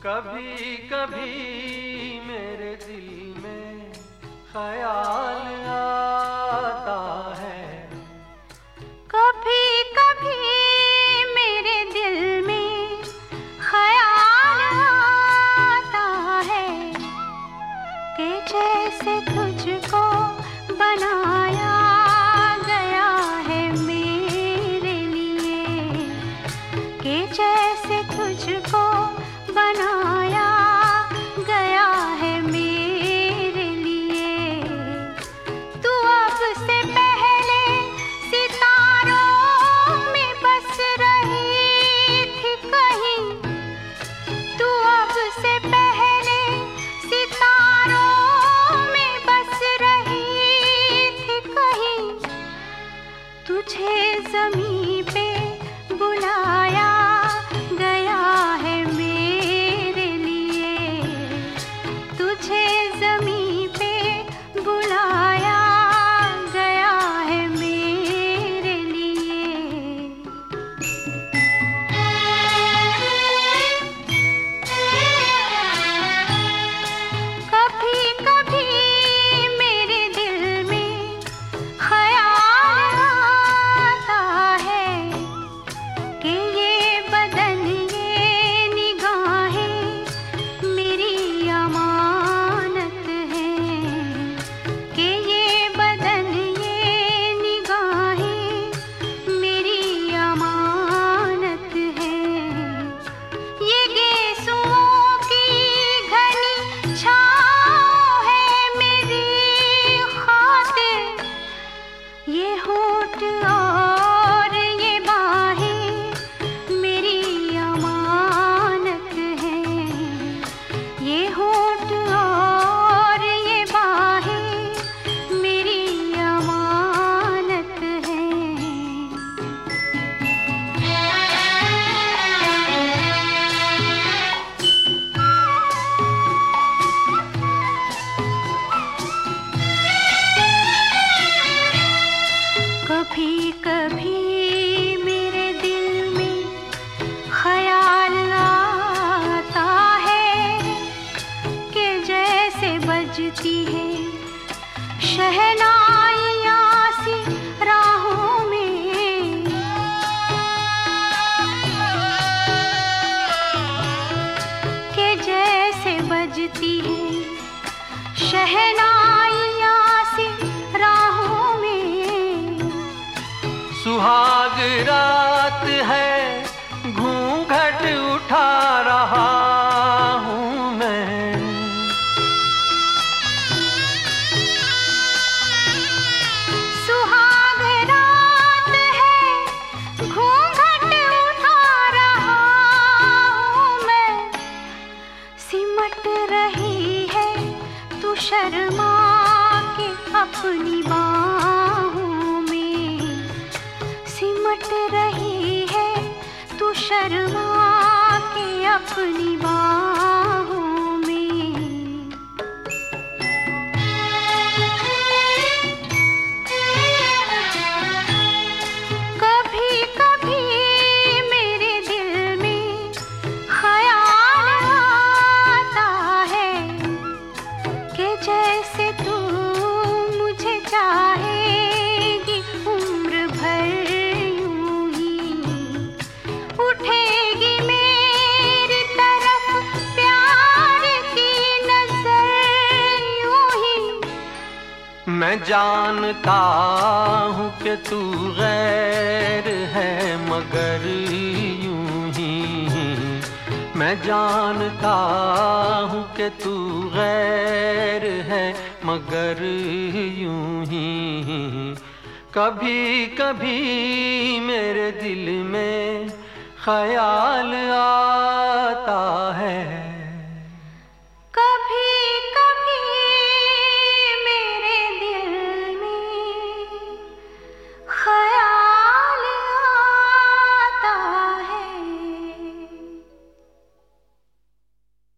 कभी कभी मेरे दिल में ख्याल आता है, कभी कभी मेरे दिल में ख्याल आता है कि जैसे तुझको बनाया गया है मेरे लिए, कि जैसे तुझको बनाया गया है मेरे लिए। तू अब से पहले सितारों में बस रही थी कहीं, तू अब से पहले सितारों में बस रही थी कहीं। तुझे ज़मीं पे बुलाया गया है मेरे लिए, तुझे ज़मीं पे बुलाया गया है मेरे लिए। कभी कभी मेरे दिल में ख्याल आता है कि ये बदन ये निगाहें मेरी अमानत हैं, कि ये बदन ये निगाहें मेरी अमानत हैं। ये गेसुओं की घनी छाँव है मेरी खातिर, ये होठ और ये बाहें मेरी अमानत हैं, ये होठ और ये बाहें मेरी अमानत हैं। कभी कभी मेरे दिल में ख्याल आता है कि जैसे बजती है शहनाइयाँ सी राहों में, कि जैसे बजती है शहनाइयाँ सी राहों में। सुहाग रात है, घूंघट उठा रहा हूँ मैं, सुहाग रात है, घूंघट उठा रहा हूँ मैं। सिमट रही है तू शर्मा के अपनी बाहों में, सिमट रही है तू शर्मा के अपनी बाहों में। कभी कभी मेरे दिल में ख्याल आता है कि जैसे तू मुझे चाहेगी उम्र भर यूं ही, उठेगी मेरी तरफ प्यार की नजर यूं ही। मैं जानता हूँ कि तू गैर है मगर यूं ही, मैं जानता हूँ कि तू गैर है मगर यूं ही। कभी कभी मेरे दिल में ख्याल आता है।